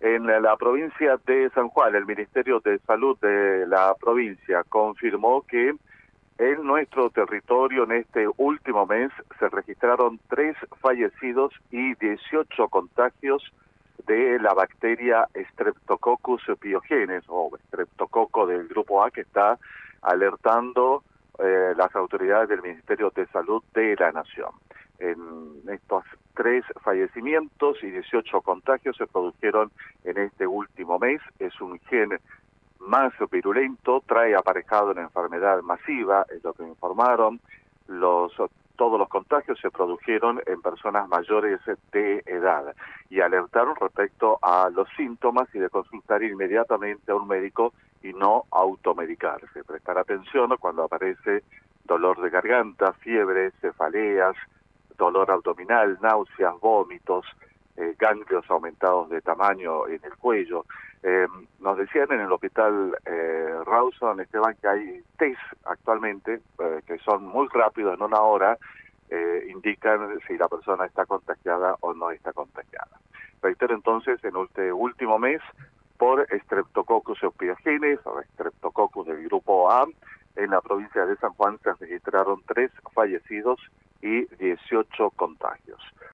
En la provincia de San Juan, el Ministerio de Salud de la provincia confirmó que en nuestro territorio en este último mes se registraron 3 fallecidos y 18 contagios de la bacteria Streptococcus pyogenes o estreptococo del grupo A que está alertando las autoridades del Ministerio de Salud de la Nación. En estos 3 fallecimientos y 18 contagios se produjeron en este último mes. Es un gen más virulento, trae aparejado una enfermedad masiva, es lo que informaron. Todos los contagios se produjeron en personas mayores de edad y alertaron respecto a los síntomas y de consultar inmediatamente a un médico y no automedicarse. Prestar atención cuando aparece dolor de garganta, fiebre, cefaleas, dolor abdominal, náuseas, vómitos, ganglios aumentados de tamaño en el cuello. Nos decían en el hospital Rawson, Esteban, que hay test actualmente que son muy rápidos, en una hora, indican si la persona está contagiada o no está contagiada. Reitero entonces, en este último mes, por Streptococcus pyogenes o Streptococcus del grupo A, en la provincia de San Juan se registraron 3 fallecidos y 18 contagios.